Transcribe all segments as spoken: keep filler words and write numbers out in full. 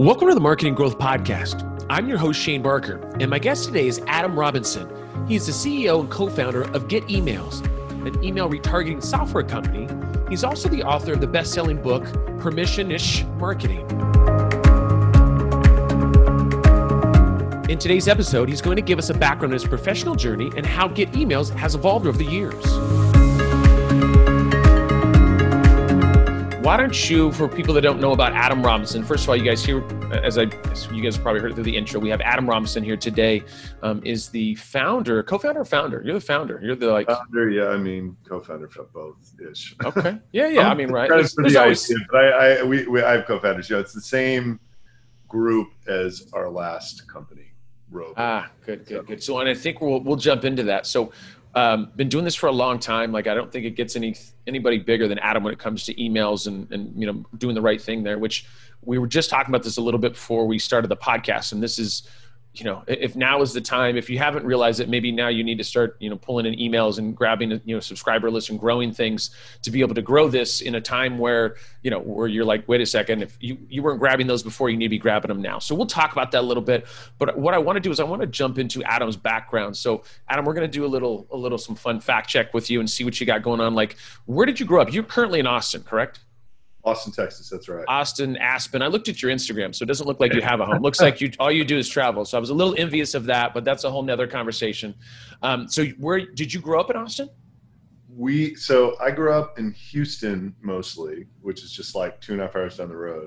Welcome to the Marketing Growth Podcast. I'm your host, Shane Barker, and my guest today is Adam Robinson. He's the C E O and co-founder of Get Emails, an email retargeting software company. He's also the author of the best-selling book, Permission-ish Marketing. In today's episode, he's going to give us a background on his professional journey and how Get Emails has evolved over the years. Why don't you, for people that don't know about Adam Robinson, first of all, you guys here, as I, as you guys probably heard through the intro, we have Adam Robinson here today, um, is the founder, co-founder or founder? You're the founder. You're the like... Founder, yeah, I mean, co-founder for both-ish. Okay. Yeah, yeah, I mean, right. There's, for the always... idea, but I, I, we, we, I have co-founders. You know, it's the same group as our last company, Rover. Ah, good, good, so. good. So, and I think we'll, we'll jump into that. So, Um, been doing this for a long time. Like, I don't think it gets any anybody bigger than Adam when it comes to emails and, and, you know, doing the right thing there, which we were just talking about this a little bit before we started the podcast. And this is, you know, if now is the time, if you haven't realized it, maybe now you need to start, you know, pulling in emails and grabbing, you know, subscriber lists and growing things to be able to grow this in a time where, you know, where you're like, wait a second, if you, you weren't grabbing those before, you need to be grabbing them now. So we'll talk about that a little bit. But what I want to do is I want to jump into Adam's background. So Adam, we're going to do a little, a little, some fun fact check with you and see what you got going on. Like, where did you grow up? You're currently in Austin, correct? Austin, Texas. That's right. Austin, Aspen. I looked at your Instagram, so it doesn't look like you have a home. Looks like you all you do is travel. So I was a little envious of that, but that's a whole nother conversation. Um, so where did you grow up in Austin? We so I grew up in Houston mostly, which is just like two and a half hours down the road.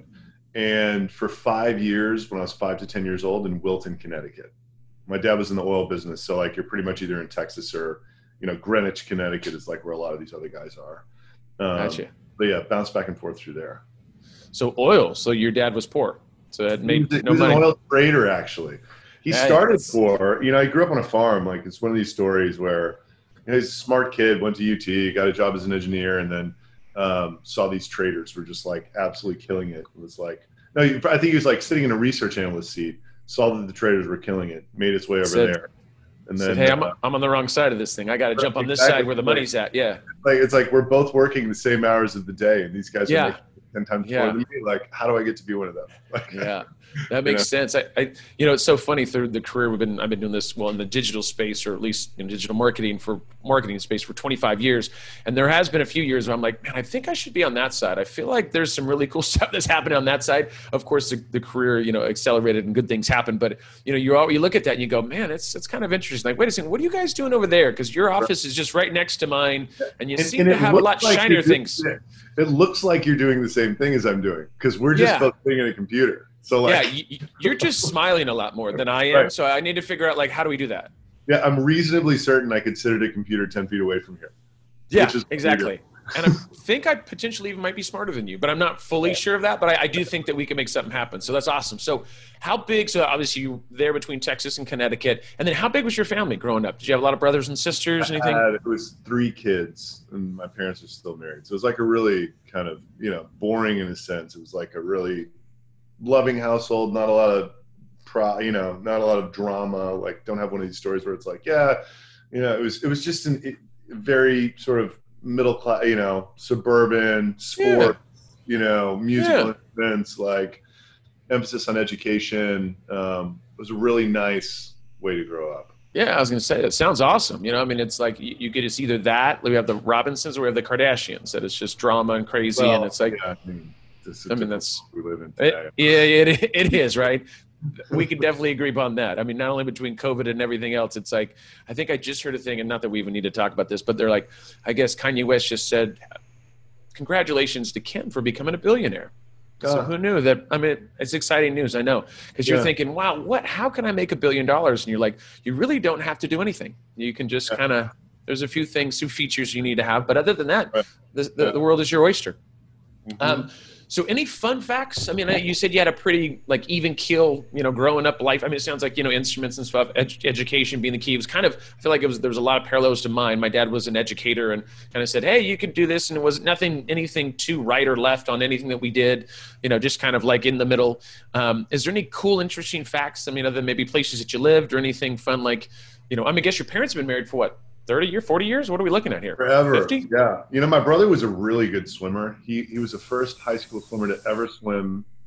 And for five years, when I was five to ten years old, in Wilton, Connecticut. My dad was in the oil business, so like you're pretty much either in Texas or, you know, Greenwich, Connecticut is like where a lot of these other guys are. Um, Gotcha. But yeah, bounce back and forth through there. So oil. So your dad was poor. So it made he was, no he was money. an oil trader, actually. He yeah, started for, you know, he grew up on a farm. Like, it's one of these stories where, you know, he's a smart kid, went to U T, got a job as an engineer, and then um, saw these traders were just like absolutely killing it. It was like, no, I think he was like sitting in a research analyst seat, saw that the traders were killing it, made his way over Said, there. And then, said, hey, I'm, uh, I'm on the wrong side of this thing. I got to jump on this exactly. side where the money's at. Yeah. Like, it's like we're both working the same hours of the day, and these guys yeah. are making ten times yeah. more than me. Like, how do I get to be one of them? Like, yeah, that makes you know? sense. I, I, you know, it's so funny through the career we've been, I've been doing this, well, in the digital space, or at least in digital marketing for marketing space for twenty-five years. And there has been a few years where I'm like, man, I think I should be on that side. I feel like there's some really cool stuff that's happening on that side. Of course, the, the career, you know, accelerated and good things happen. But, you know, you all, you look at that and you go, man, it's, it's kind of interesting. Like, wait a second, what are you guys doing over there? Because your office is just right next to mine. And you and, seem and to have a lot like shinier things. It looks like you're doing the same thing as I'm doing, because we're just yeah. both sitting in a computer. So like, yeah, you, you're just smiling a lot more than I am. Right. So I need to figure out, like, how do we do that? Yeah, I'm reasonably certain I could sit at a computer ten feet away from here. Yeah, exactly. And I think I potentially even might be smarter than you, but I'm not fully sure of that. But I, I do think that we can make something happen. So that's awesome. So how big, so obviously you there between Texas and Connecticut. And then how big was your family growing up? Did you have a lot of brothers and sisters, anything? I had, it was three kids, and my parents are still married. So it was like a really kind of, you know, boring in a sense. It was like a really loving household, not a lot of, pro, you know, not a lot of drama. Like, don't have one of these stories where it's like, yeah, you know, it was, it was just a very sort of middle class, you know, suburban sport, yeah. you know, musical yeah. events, like emphasis on education. Um, it was a really nice way to grow up. Yeah, I was going to say, it sounds awesome. You know, I mean, it's like you, you get it's either that, we have the Robinsons, or we have the Kardashians, that it's just drama and crazy. Well, and it's like, yeah, I mean, this I mean that's, we live in today. It, yeah, it, it is, right? We can definitely agree upon that. I mean, not only between COVID and everything else, it's like, I think I just heard a thing, and not that we even need to talk about this, but they're like, I guess Kanye West just said, congratulations to Kim for becoming a billionaire. Uh, so who knew that? I mean, it's exciting news, I know, because you're yeah. thinking, wow, what, how can I make a billion dollars? And you're like, you really don't have to do anything. You can just yeah. kind of, there's a few things, few features you need to have. But other than that, right. the, the, yeah. the world is your oyster. Mm-hmm. Um, So any fun facts? I mean, you said you had a pretty like even keel, you know, growing up life. I mean, it sounds like, you know, instruments and stuff, ed- education being the key. It was kind of, I feel like it was, there was a lot of parallels to mine. My dad was an educator and kind of said, hey, you could do this. And it was nothing, anything too right or left on anything that we did, you know, just kind of like in the middle. Um, is there any cool, interesting facts? I mean, other than maybe places that you lived or anything fun, like, you know, I mean, I guess your parents have been married for what? thirty years, forty years? What are we looking at here? Forever. fifty? Yeah. You know, my brother was a really good swimmer. He he was the first high school swimmer to ever swim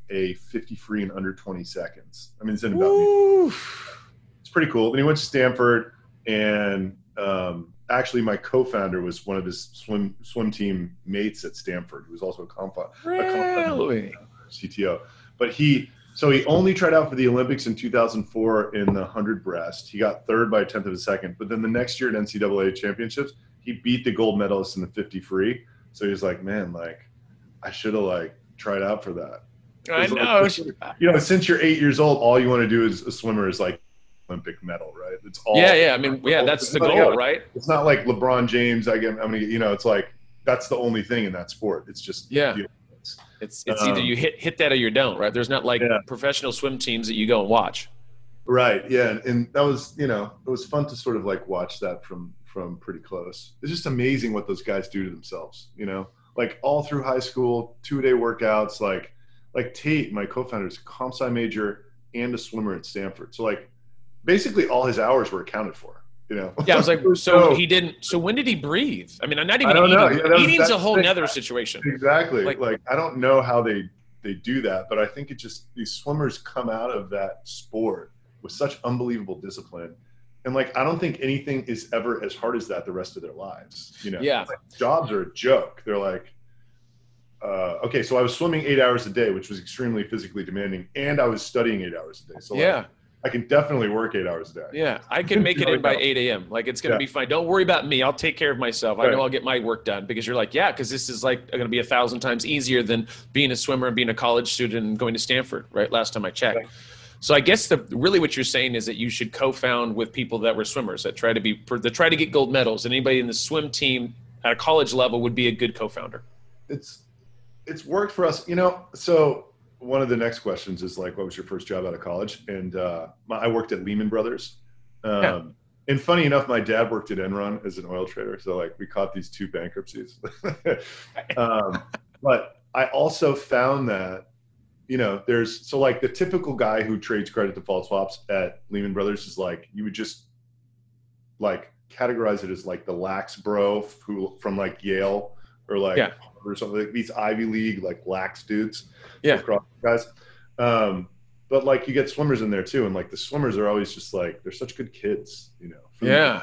a fifty free in under twenty seconds. I mean, it's in about me. It's pretty cool. Then he went to Stanford, and um, actually my co-founder was one of his swim swim team mates at Stanford, who was also a comp really? C T O. But he, so he only tried out for the Olympics in two thousand four in the one hundred breast. He got third by a tenth of a second. But then the next year at N C double A championships, he beat the gold medalist in the fifty free. So he was like, man, like, I should have like tried out for that. I know. Like, you know, since you're eight years old, all you want to do as a swimmer is like Olympic medal, right? It's all. Yeah, yeah. I mean, yeah, that's the goal, right? It's not like LeBron James. I get, I mean, you know, it's like that's the only thing in that sport. It's just yeah. It's it's um, either you hit hit that or you don't, right? There's not like yeah. professional swim teams that you go and watch. Right. Yeah, and, and that was, you know, it was fun to sort of like watch that from from pretty close. It's just amazing what those guys do to themselves, you know, like all through high school, two a day workouts, like like Tate, my co-founder, is a comp sci major and a swimmer at Stanford. So like basically all his hours were accounted for, you know? Yeah, I was like, so, so he didn't, so when did he breathe? I mean, I'm not even I don't eating. know. Yeah, Eating's a whole nother situation. Exactly. Like, like, I don't know how they, they do that, but I think it just, these swimmers come out of that sport with such unbelievable discipline. And like, I don't think anything is ever as hard as that the rest of their lives, you know? Yeah. Like, jobs are a joke. They're like, uh, okay, so I was swimming eight hours a day, which was extremely physically demanding, and I was studying eight hours a day. So yeah. Like, I can definitely work eight hours a day. Yeah, I can make it in by eight a.m. Like, it's going to yeah. be fine. Don't worry about me. I'll take care of myself. Right. I know I'll get my work done, because you're like, yeah, because this is like going to be a thousand times easier than being a swimmer and being a college student and going to Stanford, right? Last time I checked. Right. So I guess the really what you're saying is that you should co-found with people that were swimmers that try to be that try to get gold medals, and anybody in the swim team at a college level would be a good co-founder. It's it's worked for us, you know. So one of the next questions is like, what was your first job out of college? And uh, my, I worked at Lehman Brothers. Um, yeah. And funny enough, my dad worked at Enron as an oil trader. So like we caught these two bankruptcies. um, but I also found that, you know, there's, so like the typical guy who trades credit default swaps at Lehman Brothers is like, you would just like categorize it as like the lax bro who from like Yale or like, yeah. or something like these Ivy League, like lax dudes. Yeah. Guys. Um, but like you get swimmers in there too. And like the swimmers are always just like, they're such good kids, you know? Yeah.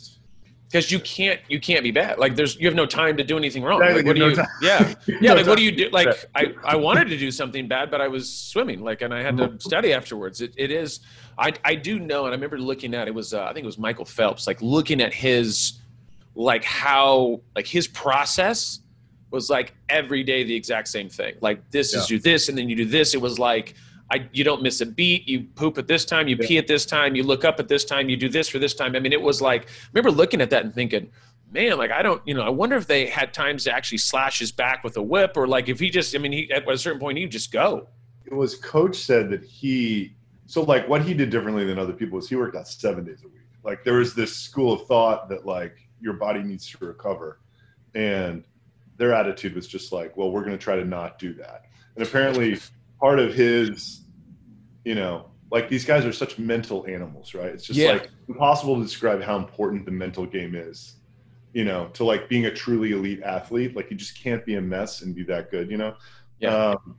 Because you can't, you can't be bad. Like there's, you have no time to do anything wrong. Like, what do you, yeah. Yeah. Like, what do you do? Like I, I wanted to do something bad, but I was swimming, like, and I had to study afterwards. It, it is, I, I do know. And I remember looking at, it was, uh, I think it was Michael Phelps, like looking at his, like how, like his process was like every day the exact same thing. Like this yeah. is you this, and then you do this. It was like, I, you don't miss a beat. You poop at this time, you yeah. pee at this time, you look up at this time, you do this for this time. I mean, it was like, I remember looking at that and thinking, man, like, I don't, you know, I wonder if they had times to actually slash his back with a whip, or like if he just, I mean, he, at a certain point, he'd just go. It was coach said that he, so like what he did differently than other people was he worked out seven days a week. Like there was this school of thought that like your body needs to recover. And their attitude was just like, well, we're going to try to not do that. And apparently part of his, you know, like these guys are such mental animals, right? It's just yeah. like impossible to describe how important the mental game is, you know, to like being a truly elite athlete. Like you just can't be a mess and be that good, you know? Yeah. Um,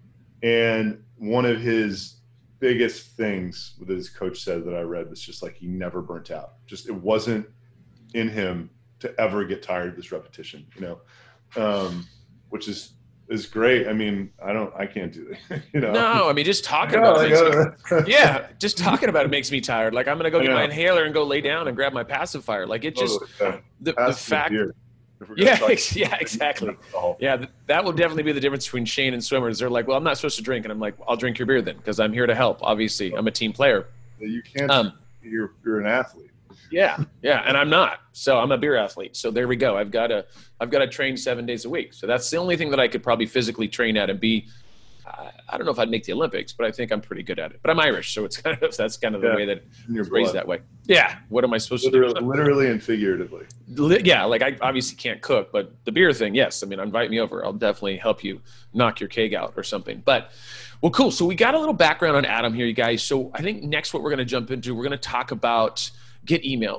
and one of his biggest things that his coach said that I read was just like, he never burnt out. Just, it wasn't in him to ever get tired of this repetition, you know? Um, which is, is great. I mean, I don't, I can't do it, you know? No, I mean, just talking about it makes me, yeah, just talking about it makes me tired. Like I'm going to go get my inhaler and go lay down and grab my pacifier. Like it just, oh, the, the fact, yeah, yeah, exactly. Yeah. That will definitely be the difference between Shane and swimmers. They're like, well, I'm not supposed to drink. And I'm like, I'll drink your beer then, because I'm here to help. Obviously I'm a team player. You can't, um, you're, you're an athlete. Yeah, yeah, and I'm not. So I'm a beer athlete. So there we go. I've got to, I've got to train seven days a week. So that's the only thing that I could probably physically train at and be. Uh, I don't know if I'd make the Olympics, but I think I'm pretty good at it. But I'm Irish, so it's kind of that's kind of the yeah, way that it's raised that way. Yeah. What am I supposed literally, to do? Literally and figuratively. Yeah, like I obviously can't cook, but the beer thing, yes. I mean, invite me over. I'll definitely help you knock your keg out or something. But well, cool. So we got a little background on Adam here, you guys. So I think next what we're going to jump into, we're going to talk about get emails.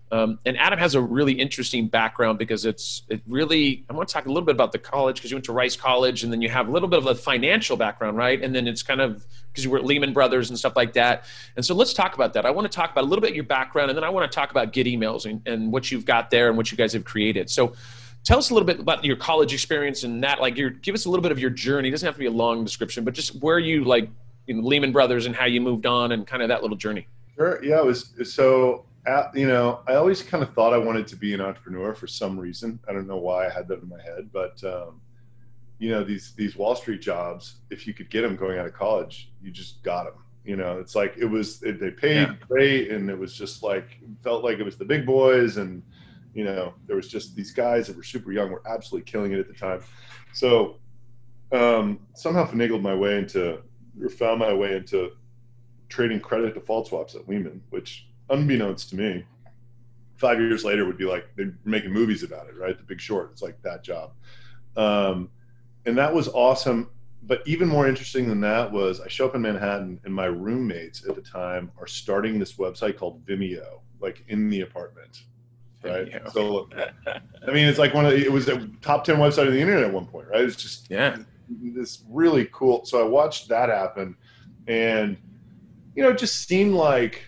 Um, and Adam has a really interesting background because it's it really. I want to talk a little bit about the college because you went to Rice College, and then you have a little bit of a financial background, right? And then it's kind of because you were at Lehman Brothers and stuff like that. And so let's talk about that. I want to talk about a little bit of your background, and then I want to talk about Get Emails and, and what you've got there and what you guys have created. So tell us a little bit about your college experience and that. Like, your give us a little bit of your journey. It doesn't have to be a long description, but just where you like you know, Lehman Brothers and how you moved on and kind of that little journey. Sure. Yeah. It was so. At, you know, I always kind of thought I wanted to be an entrepreneur for some reason. I don't know why I had that in my head, but um, you know, these these Wall Street jobs, if you could get them going out of college, you just got them. You know, it's like it was it, they paid yeah. great, and it was just like felt like it was the big boys, and you know, there was just these guys that were super young, were absolutely killing it at the time. So um, somehow finagled my way into, or found my way into trading credit default swaps at Lehman, which, unbeknownst to me, five years later would be like they're making movies about it, right? The Big Short. It's like that job. Um, and that was awesome. But even more interesting than that was I show up in Manhattan and my roommates at the time are starting this website called Vimeo, like in the apartment, right? Vimeo. So, I mean, it's like one of the, it was a top ten website on the internet at one point, right? It's just yeah, this really cool. So I watched that happen, and, you know, it just seemed like,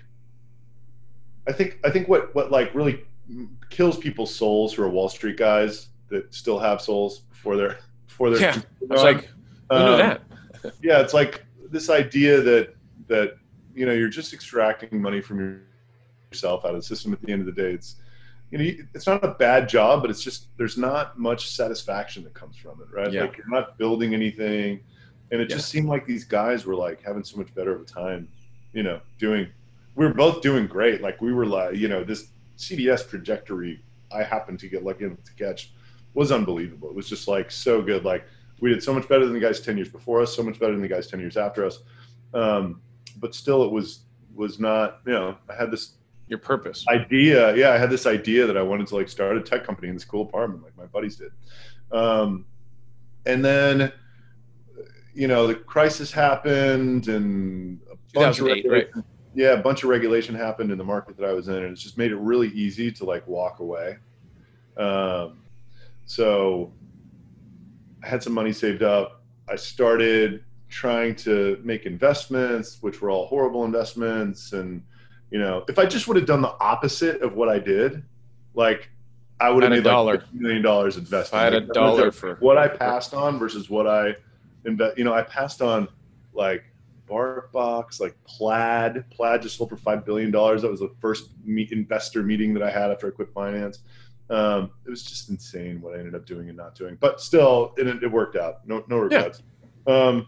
I think I think what, what like really kills people's souls who are Wall Street guys that still have souls before they're before they're yeah. It's like, who knew um, that? Yeah, it's like this idea that that you know you're just extracting money from yourself out of the system. At the end of the day, it's you know it's not a bad job, but it's just there's not much satisfaction that comes from it, right? Yeah. Like you're not building anything, and it Yeah. just seemed like these guys were like having so much better of a time, you know, doing. We were both doing great. Like we were like, you know, this C D S trajectory I happened to get lucky enough to catch was unbelievable. It was just like so good. Like we did so much better than the guys ten years before us, so much better than the guys ten years after us. Um, but still it was, was not, you know, I had this Your purpose. idea. Yeah. I had this idea that I wanted to like start a tech company in this cool apartment, like my buddies did. Um, and then, you know, the crisis happened and a bunch of right? Yeah, a bunch of regulation happened in the market that I was in, and it's just made it really easy to like walk away. Um, so I had some money saved up. I started trying to make investments, which were all horrible investments. And, you know, if I just would have done the opposite of what I did, like I would have made like fifty million dollars investing. I had like, a dollar like for what I passed on versus what I invest. You know, I passed on like BarkBox, like Plaid. Plaid just sold for five billion dollars. That was the first meet, investor meeting that I had after I quit finance. Um, it was just insane what I ended up doing and not doing. But still, it, it worked out. No, no regrets. Yeah. Um,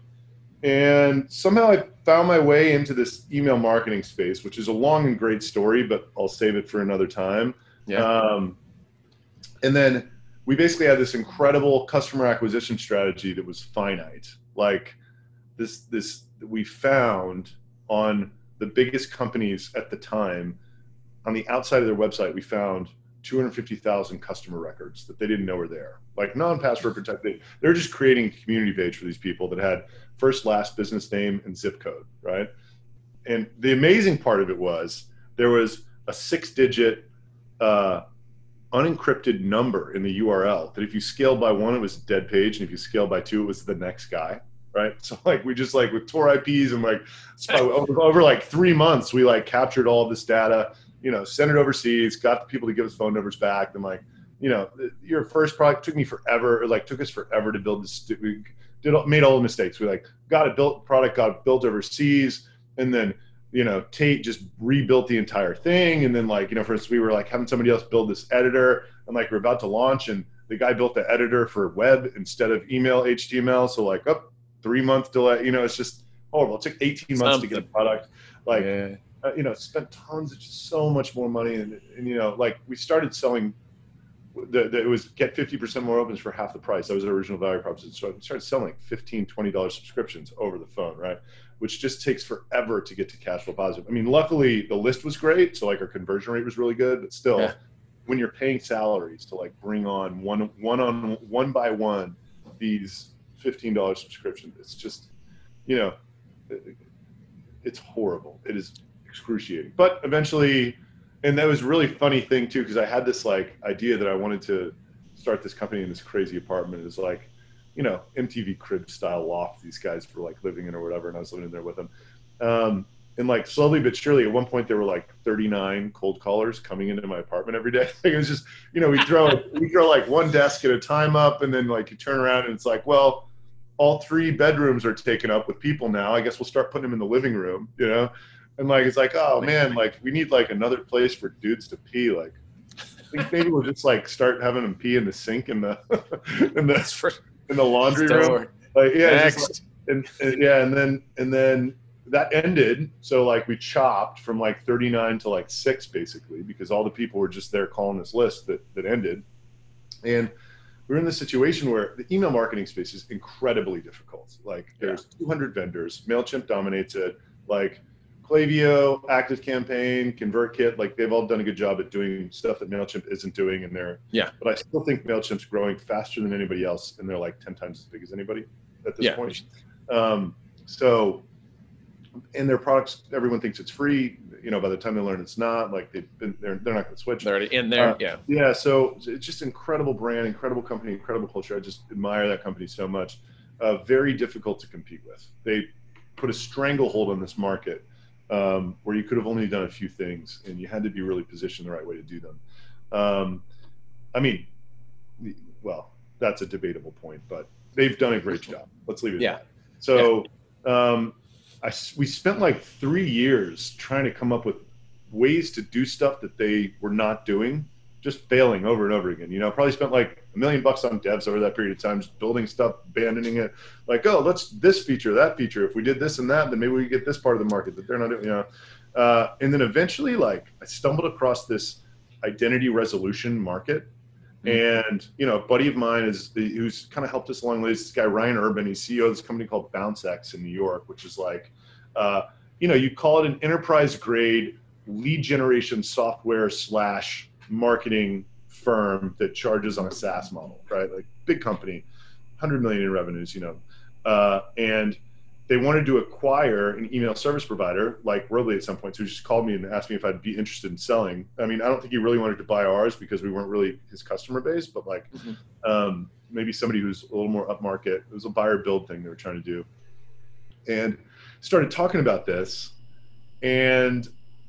and somehow I found my way into this email marketing space, which is a long and great story, but I'll save it for another time. Yeah. Um, and then we basically had this incredible customer acquisition strategy that was finite. Like this, this, we found on the biggest companies at the time, on the outside of their website, we found two hundred fifty thousand customer records that they didn't know were there, like non-password protected. They're just creating a community page for these people that had first, last, business name, and zip code, right? And the amazing part of it was there was a six-digit uh, unencrypted number in the U R L that if you scaled by one, it was a dead page, and if you scaled by two, it was the next guy. Right. So like we just like with Tor I Ps and like over, over like three months, we like captured all of this data, you know, sent it overseas, got the people to give us phone numbers back. Then like, you know, your first product took me forever. It like took us forever to build this. We did made all the mistakes. We like got it built, product got built overseas. And then, you know, Tate just rebuilt the entire thing. And then like, you know, for instance, we were like having somebody else build this editor and like we're about to launch and the guy built the editor for web instead of email H T M L. So like, oh, three month delay, you know, it's just horrible. It took eighteen months Something. to get a product. Like, yeah. uh, you know, spent tons of just so much more money. And, and you know, like we started selling, the, the, it was get fifty percent more opens for half the price. That was the original value proposition. So I started selling like fifteen, twenty dollars subscriptions over the phone, right? Which just takes forever to get to cash flow positive. I mean, luckily the list was great. So like our conversion rate was really good, but still yeah. when you're paying salaries to like bring on one, one on one by one, these fifteen dollars subscription, it's just, you know, it, it's horrible. It is excruciating. But eventually, and that was a really funny thing too, because I had this like idea that I wanted to start this company in this crazy apartment. It was like, you know, M T V Crib style loft these guys were like living in or whatever, and I was living in there with them. Um, and like slowly but surely, at one point there were like thirty-nine cold callers coming into my apartment every day. Like, it was just, you know, we throw we throw like one desk at a time up, and then like you turn around and it's like, well, all three bedrooms are taken up with people now. I guess we'll start putting them in the living room, you know? And like, it's like, oh man, like we need like another place for dudes to pee. Like, I think maybe we'll just like start having them pee in the sink in the in the in the laundry room. Like, yeah, just like, and, and yeah, and then and then that ended. So like we chopped from like thirty-nine to like six basically, because all the people were just there calling this list that that ended. And we're in this situation where the email marketing space is incredibly difficult. Like there's yeah. two hundred vendors, MailChimp dominates it. Like Klaviyo, ActiveCampaign, ConvertKit, like they've all done a good job at doing stuff that MailChimp isn't doing. And they're, yeah. But I still think MailChimp's growing faster than anybody else. And they're like ten times as big as anybody at this yeah. point. Um, so, and their products, everyone thinks it's free. You know, by the time they learn it's not, like they've been, they're, they're not going to switch. They're already in there. Uh, yeah. Yeah. So it's just incredible brand, incredible company, incredible culture. I just admire that company so much. Uh, very difficult to compete with. They put a stranglehold on this market um, where you could have only done a few things and you had to be really positioned the right way to do them. Um, I mean, well, that's a debatable point, but they've done a great job. Let's leave it yeah. at that. So, yeah. um, I, we spent like three years trying to come up with ways to do stuff that they were not doing, just failing over and over again. You know, probably spent like a million bucks on devs over that period of time, just building stuff, abandoning it. Like, oh, let's this feature, that feature. If we did this and that, then maybe we get this part of the market that they're not doing, you know. Uh, and then eventually, like, I stumbled across this identity resolution market. And, you know, a buddy of mine is who's kind of helped us along the way. This guy, Ryan Urban, he's C E O of this company called BounceX in New York, which is like, uh, you know, you call it an enterprise grade lead generation software slash marketing firm that charges on a SaaS model, right? Like big company, one hundred million in revenues, you know, uh, and they wanted to acquire an email service provider like Robly at some point. So he just called me and asked me if I'd be interested in selling. I mean, I don't think he really wanted to buy ours because we weren't really his customer base, but like mm-hmm. um, maybe somebody who's a little more upmarket. It was a buyer build thing they were trying to do. And started talking about this. And you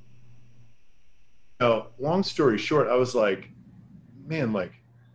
know, long story short, I was like, man, like,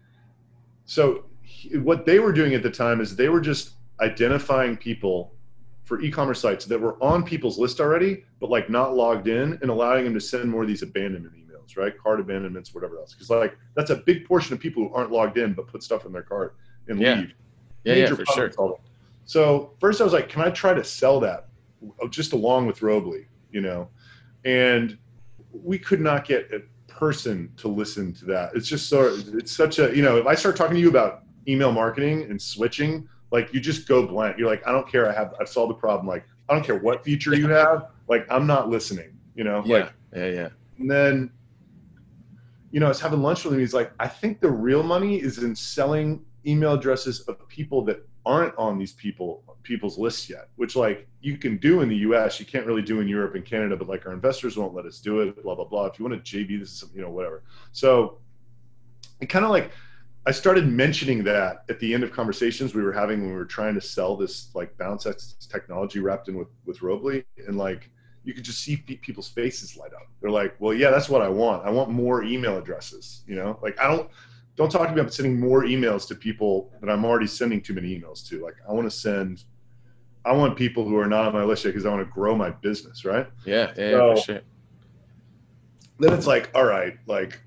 so he, what they were doing at the time is they were just identifying people for e-commerce sites that were on people's list already, but like not logged in, and allowing them to send more of these abandonment emails, right? Cart abandonments, whatever else. Because like that's a big portion of people who aren't logged in but put stuff in their cart and yeah. leave. Yeah, Major yeah, for sure. Problem. So first I was like, can I try to sell that just along with Robly, you know? And we could not get a person to listen to that. It's just so, it's such a, you know, if I start talking to you about email marketing and switching, like you just go blank. You're like, I don't care. I have, I've solved the problem. Like, I don't care what feature you have. Like, I'm not listening, you know? Yeah. Like, yeah. Yeah. And then, you know, I was having lunch with him. He's like, I think the real money is in selling email addresses of people that aren't on these people, people's lists yet, which like you can do in the U S, you can't really do in Europe and Canada, but like our investors won't let us do it, blah, blah, blah. If you want to J V this, you know, whatever. So it kind of like, I started mentioning that at the end of conversations we were having when we were trying to sell this like BounceX technology wrapped in with, with Robly, and like you could just see people's faces light up. They're like, well, yeah, that's what I want. I want more email addresses, you know, like I don't, don't talk to me about sending more emails to people that I'm already sending too many emails to. Like I want to send, I want people who are not on my list yet because I want to grow my business. Right. Yeah. Yeah. So, for sure. Then it's like, all right, like,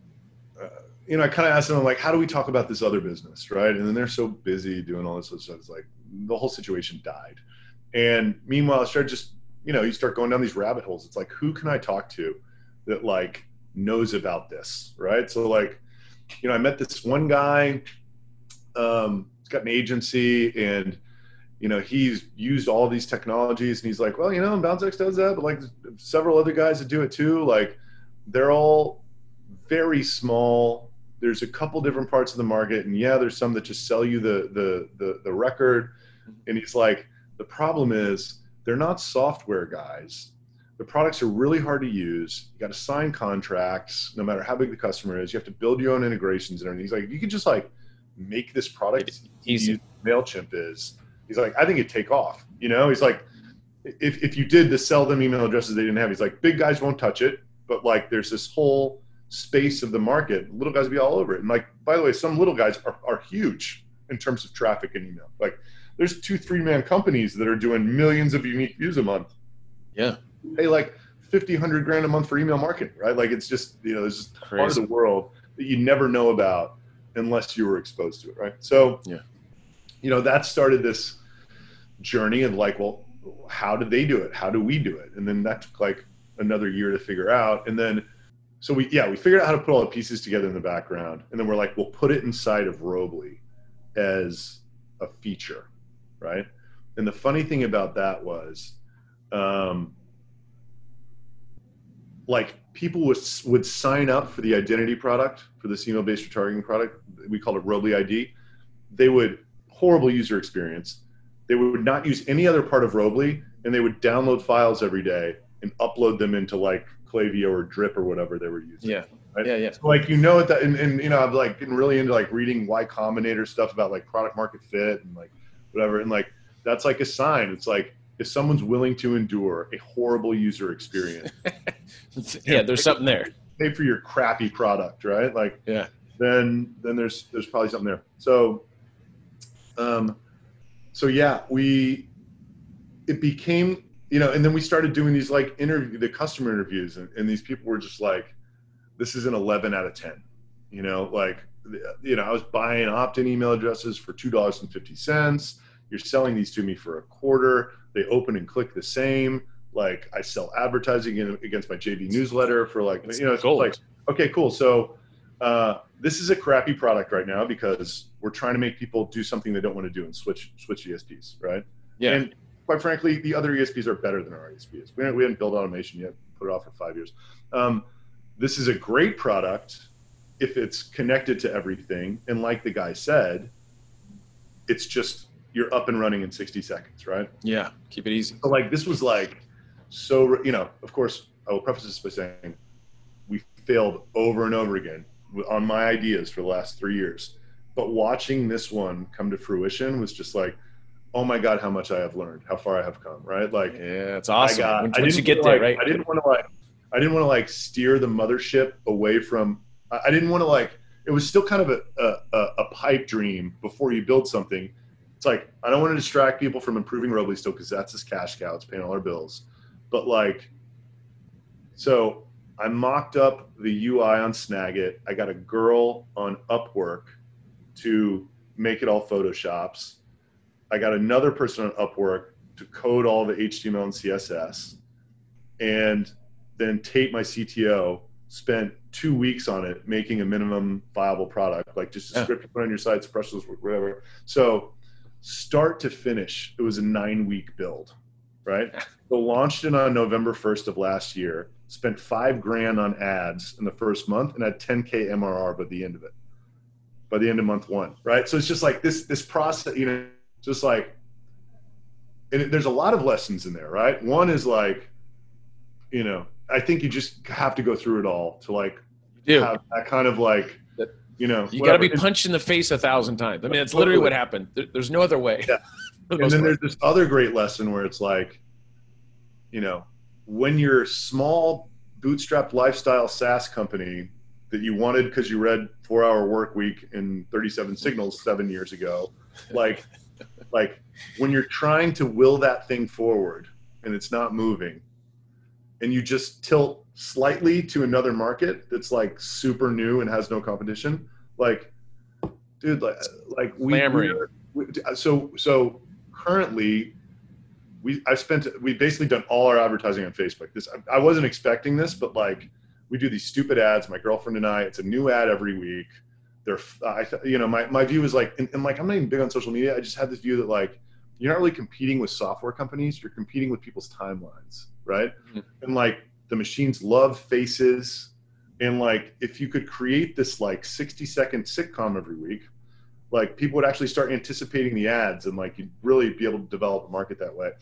you know, I kind of asked them, like, how do we talk about this other business, right? And then they're so busy doing all this other stuff. It's like the whole situation died. And meanwhile, I started just, you know, you start going down these rabbit holes. It's like, who can I talk to that like knows about this, right? So like, you know, I met this one guy, um, he's got an agency, and, you know, he's used all these technologies, and he's like, well, you know, BounceX does that, but like several other guys that do it too. Like they're all very small. There's a couple different parts of the market, and yeah, there's some that just sell you the, the, the, the record. And he's like, the problem is they're not software guys, The products are really hard to use. You got to sign contracts, no matter how big the customer is. You have to build your own integrations and everything. He's like, if you could just like make this product easy. MailChimp is. He's like, I think it'd take off. You know, he's like, if if you did the sell them email addresses they didn't have, he's like, big guys won't touch it, but like there's this whole space of the market. Little guys will be all over it. And like, by the way, some little guys are, are huge in terms of traffic and email. Like there's two, three man companies that are doing millions of unique views a month. Yeah. Pay like fifty, one hundred grand a month for email marketing, right? Like it's just, you know, there's just part of the world that you never know about unless you were exposed to it, right? So, yeah, you know, that started this journey of like, well, how did they do it? How do we do it? And then that took like another year to figure out. And then, so we, yeah, we figured out how to put all the pieces together in the background. And then we're like, we'll put it inside of Robly as a feature, right? And the funny thing about that was, um, like people would, would sign up for the identity product, for this email-based retargeting product. We call it Robly I D. They would, horrible user experience. They would not use any other part of Robly, and they would download files every day and upload them into like Klaviyo or Drip or whatever they were using. Yeah, right? yeah, yeah. So like, you know, that, and, and you know, I'm like getting really into like reading Y Combinator stuff about like product market fit and like whatever. And like, that's like a sign. It's like, if someone's willing to endure a horrible user experience, yeah, there's something there. Pay for your crappy product, right? Like, yeah, then then there's there's probably something there. So, um, so yeah, we it became, you know, and then we started doing these like interview the customer interviews, and, and these people were just like, this is an eleven out of ten, you know, like, you know, I was buying opt-in email addresses for two dollars and fifty cents. You're selling these to me for a quarter. They open and click the same. Like I sell advertising in, against my J V newsletter for like, it's you know, it's like, okay, cool. So uh, this is a crappy product right now because we're trying to make people do something they don't want to do and switch switch E S Ps, right? Yeah. And quite frankly, the other E S Ps are better than our E S Ps. We haven't, we haven't built automation yet, put it off for five years. Um, this is a great product if it's connected to everything. And like the guy said, it's just, you're up and running in sixty seconds, right? Yeah, keep it easy. So like this was like, so, you know, of course, I will preface this by saying we failed over and over again on my ideas for the last three years. But watching this one come to fruition was just like, oh my God, how much I have learned, how far I have come, right? Like, yeah, it's awesome. I got, once I once you get there, like, right? I didn't want to like, I didn't want to like steer the mothership away from, I didn't want to like, it was still kind of a, a, a pipe dream before you build something. It's like, I don't want to distract people from improving Robly still because that's his cash cow. It's paying all our bills. But like, so I mocked up the U I on Snagit. I got a girl on Upwork to make it all Photoshops. I got another person on Upwork to code all the H T M L and C S S. And then Tate, my C T O, spent two weeks on it, making a minimum viable product, like just a yeah. script to put on your site, suppressions, whatever. So start to finish, it was a nine week build, right? So launched it on November first of last year, spent five grand on ads in the first month and had ten K M R R by the end of it, by the end of month one, right? So it's just like this, this process, you know, just like, and it, there's a lot of lessons in there, right? One is like, you know, I think you just have to go through it all to like you do. have that kind of like, you know, you got to be punched in the face a thousand times. I mean, that's literally what happened. There, there's no other way. Yeah. The and then part. there's this other great lesson where it's like, you know, when you're small bootstrapped lifestyle SaaS company that you wanted because you read Four Hour Work Week in thirty-seven Signals seven years ago, like, like when you're trying to will that thing forward and it's not moving, and you just tilt slightly to another market that's like super new and has no competition, like, dude, like, like we, we're, we so so currently we I've spent we've basically done all our advertising on Facebook. This I, I wasn't expecting this, but like we do these stupid ads, my girlfriend and I. It's a new ad every week. They're I you know my my view is like, and, and like I'm not even big on social media. I just had this view that like you're not really competing with software companies. You're competing with people's timelines, right? Mm-hmm. And like the machines love faces, and like if you could create this like sixty second sitcom every week, like people would actually start anticipating the ads, and like you'd really be able to develop a market that way.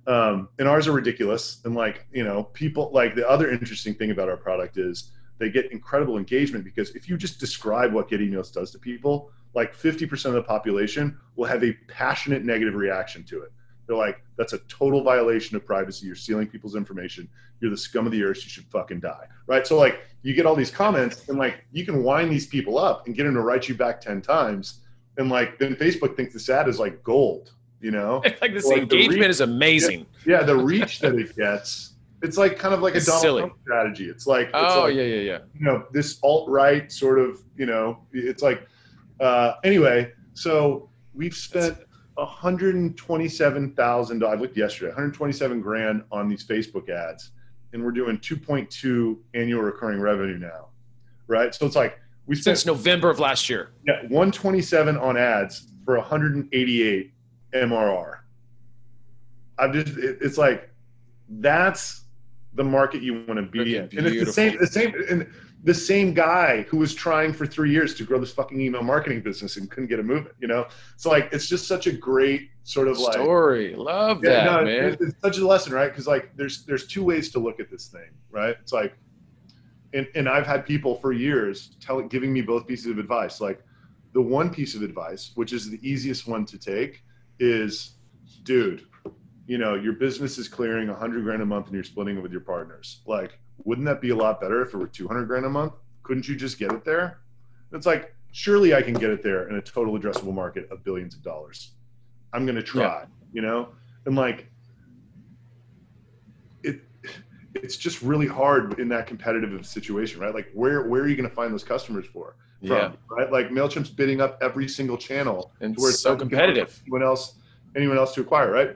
Um, and ours are ridiculous. And like, you know, people like the other interesting thing about our product is they get incredible engagement because if you just describe what Get Emails does to people, like fifty percent of the population will have a passionate negative reaction to it. They're like, that's a total violation of privacy. You're stealing people's information. You're the scum of the earth. You should fucking die. Right. So like you get all these comments and like you can wind these people up and get them to write you back ten times. And like then Facebook thinks this ad is like gold, you know? Like this so, like, engagement reach, is amazing. Yeah, yeah, the reach that it gets, it's like kind of like it's a Donald silly. Trump strategy. It's like, it's oh like, yeah, yeah, yeah. You know, this alt-right sort of, you know, it's like, uh, anyway, so we've spent one hundred twenty-seven thousand dollars. I looked yesterday, one hundred twenty-seven grand on these Facebook ads, and we're doing two point two annual recurring revenue now, right? So it's like we spent since November of last year. Yeah, one hundred twenty-seven on ads for one hundred eighty-eight M R R. I'm just, it, it's like that's the market you want to be in, and it's the same, the same, and the same guy who was trying for three years to grow this fucking email marketing business and couldn't get a movement, you know? So like, it's just such a great sort of like story. Love yeah, that, no, man. It's, it's such a lesson, right? Because like, there's there's two ways to look at this thing, right? It's like, and and I've had people for years tell giving me both pieces of advice. Like, the one piece of advice, which is the easiest one to take, is, dude, you know, your business is clearing a hundred grand a month and you're splitting it with your partners. Like, wouldn't that be a lot better if it were two hundred grand a month? Couldn't you just get it there? It's like, surely I can get it there in a total addressable market of billions of dollars. I'm going to try, yeah. you know? And like, it, it's just really hard in that competitive situation, right? Like where, where are you going to find those customers for? From, yeah. Right. Like MailChimp's bidding up every single channel. And where it's so competitive. Anyone else, anyone else to acquire. Right.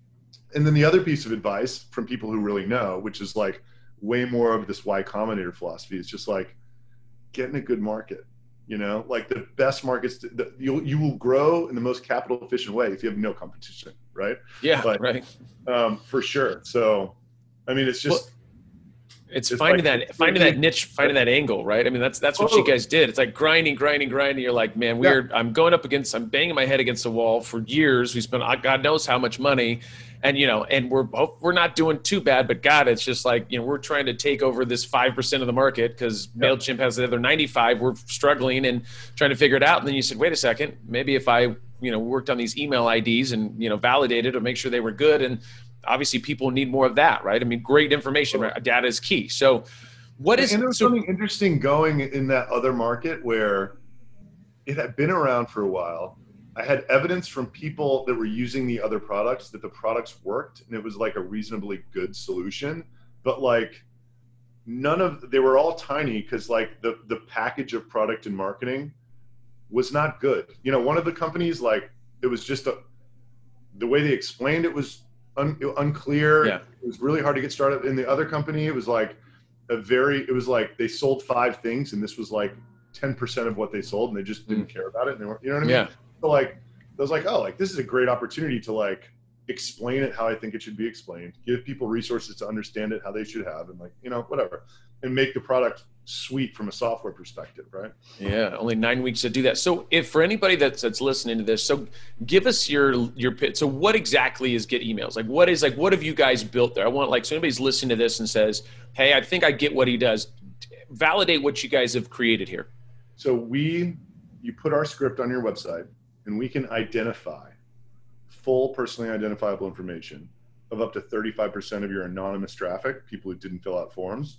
And then the other piece of advice from people who really know, which is like way more of this Y Combinator philosophy, is just like get in a good market, you know, like the best markets, the, you'll, you will grow in the most capital efficient way if you have no competition. Right. Yeah. But, right. Um, for sure. So, I mean, it's just, well, it's, it's finding like, that, finding that niche, finding that angle, right? I mean, that's, that's what oh. you guys did. It's like grinding, grinding, grinding. You're like, man, we're, yeah. I'm going up against, I'm banging my head against the wall for years. We spent God knows how much money. And, you know, and we're we're not doing too bad, but God, it's just like, you know, we're trying to take over this five percent of the market because yeah. MailChimp has the other ninety-five. We're struggling and trying to figure it out. And then you said, wait a second, maybe if I, you know, worked on these email I Ds and, you know, validated or make sure they were good. And obviously people need more of that, right? I mean, great information, right? Data is key. So what is, and there was so, something interesting going in that other market where it had been around for a while. I had evidence from people that were using the other products that the products worked and it was like a reasonably good solution, but like none of, they were all tiny because like the, the package of product and marketing was not good. You know, one of the companies, like it was just a, the way they explained it was un, unclear. Yeah. It was really hard to get started. In the other company, it was like a very, it was like they sold five things and this was like ten percent of what they sold and they just didn't mm. care about it. And they weren't, you know what I mean? Yeah. So like, I was like, oh, like this is a great opportunity to like explain it how I think it should be explained, give people resources to understand it how they should have, and like, you know, whatever, and make the product sweet from a software perspective, right? Yeah, only nine weeks to do that. So if for anybody that's that's listening to this, so give us your your pitch. So what exactly is Get Emails? Like what is like what have you guys built there? I want like so anybody's listening to this and says, hey, I think I get what he does. Validate what you guys have created here. So we, you put our script on your website, and we can identify full personally identifiable information of up to thirty-five percent of your anonymous traffic, people who didn't fill out forms.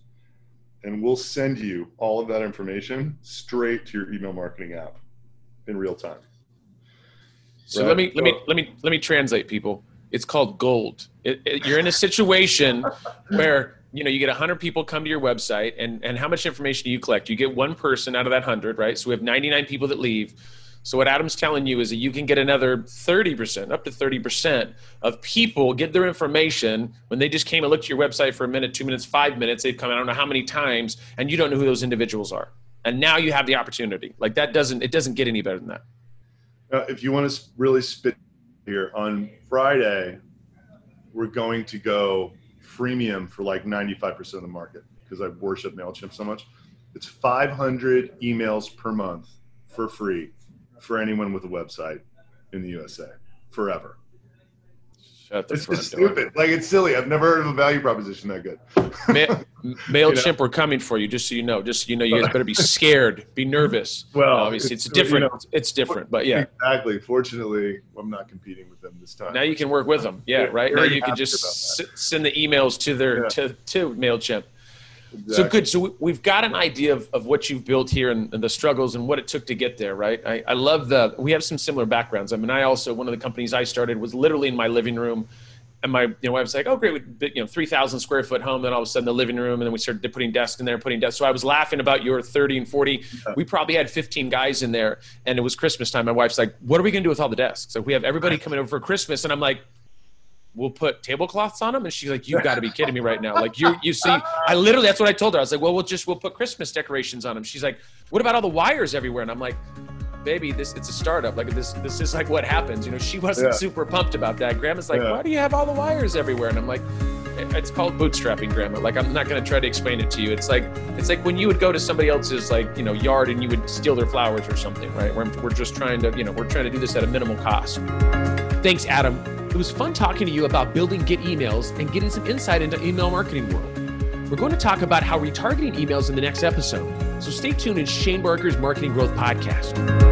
And we'll send you all of that information straight to your email marketing app in real time. So right? let me, let me, let me, let me translate people. It's called gold. It, it, you're in a situation where, you know, you get a hundred people come to your website and, and how much information do you collect? You get one person out of that hundred, right? So we have ninety-nine people that leave. So what Adam's telling you is that you can get another thirty percent, up to thirty percent of people get their information when they just came and looked at your website for a minute, two minutes, five minutes. They've come, I don't know how many times, and you don't know who those individuals are. And now you have the opportunity. Like that doesn't, it doesn't get any better than that. Uh, if you want to really spit here, on Friday, we're going to go freemium for like ninety-five percent of the market because I worship MailChimp so much. It's five hundred emails per month for free for anyone with a website in the U S A forever. Shut the It's front just door. stupid. Like, it's silly. I've never heard of a value proposition that good. Ma- MailChimp, You know? we're coming for you, just so you know. Just so you know, you guys better be scared, be nervous. Well, obviously, it's, it's- different. you know, it's different, but yeah. Exactly. Fortunately, I'm not competing with them this time. Now you can work with them. Yeah, Very- right. Now very you can happy just about s- send the emails to their Yeah. to to MailChimp. Exactly. So good. So we- we've got an idea of, of what you've built here and, and the struggles and what it took to get there, right? I, I love the, we have some similar backgrounds. I mean, I also, one of the companies I started was literally in my living room, and my you know, wife was like, oh, great, we, you know, three thousand square foot home. Then all of a sudden the living room, and then we started putting desks in there, putting desks. So I was laughing about your thirty and forty. We probably had fifteen guys in there, and it was Christmas time. My wife's like, what are we going to do with all the desks? So we have everybody coming over for Christmas, and I'm like, we'll put tablecloths on them. And she's like, you've got to be kidding me right now. Like you, you see, I literally, that's what I told her. I was like, well, we'll just, we'll put Christmas decorations on them. She's like, what about all the wires everywhere? And I'm like, baby, this, it's a startup. Like this, this is like what happens. You know, she wasn't Yeah. super pumped about that. Grandma's like, Yeah. why do you have all the wires everywhere? And I'm like, it's called bootstrapping, Grandma. Like, I'm not going to try to explain it to you. It's like, it's like when you would go to somebody else's like, you know, yard and you would steal their flowers or something, right? We're, we're just trying to, you know, we're trying to do this at a minimal cost. Thanks, Adam. It was fun talking to you about building Get Emails and getting some insight into email marketing world. We're going to talk about how retargeting emails in the next episode. So stay tuned in Shane Barker's Marketing Growth Podcast.